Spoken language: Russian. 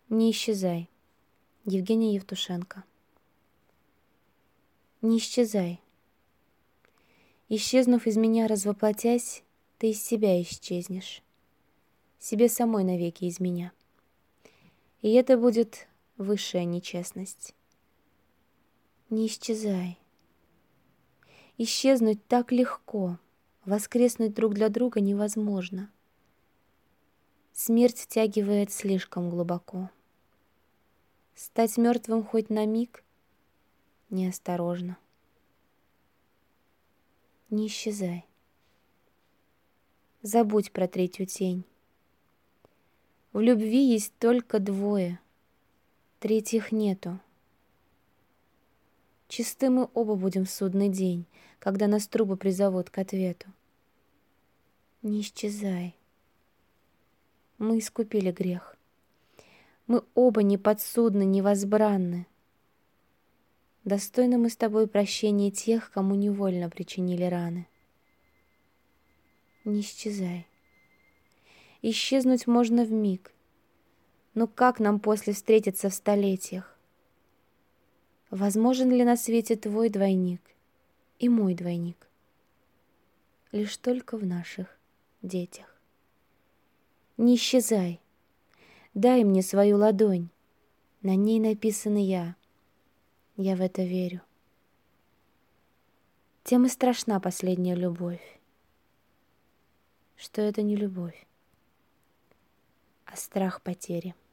Не исчезай. Евгения Евтушенко. Не исчезай. Исчезнув из меня, развоплотясь, ты из себя исчезнешь. Себе самой навеки из меня. И это будет высшая нечестность. Не исчезай. Исчезнуть так легко, воскреснуть друг для друга невозможно. Смерть втягивает слишком глубоко. Стать мертвым хоть на миг неосторожно. Не исчезай. Забудь про третью тень. В любви есть только двое, третьих нету. Чисты мы оба будем в судный день, когда нас трубы призовут к ответу. Не исчезай. Мы искупили грех. Мы оба неподсудны, невозбранны. Достойны мы с тобой прощения тех, кому невольно причинили раны. Не исчезай. Исчезнуть можно вмиг, но как нам после встретиться в столетиях? Возможен ли на свете твой двойник и мой двойник? Лишь только в наших детях. Не исчезай. Дай мне свою ладонь. На ней написано я. Я в это верю. Тем и страшна последняя любовь, что это не любовь, а страх потери.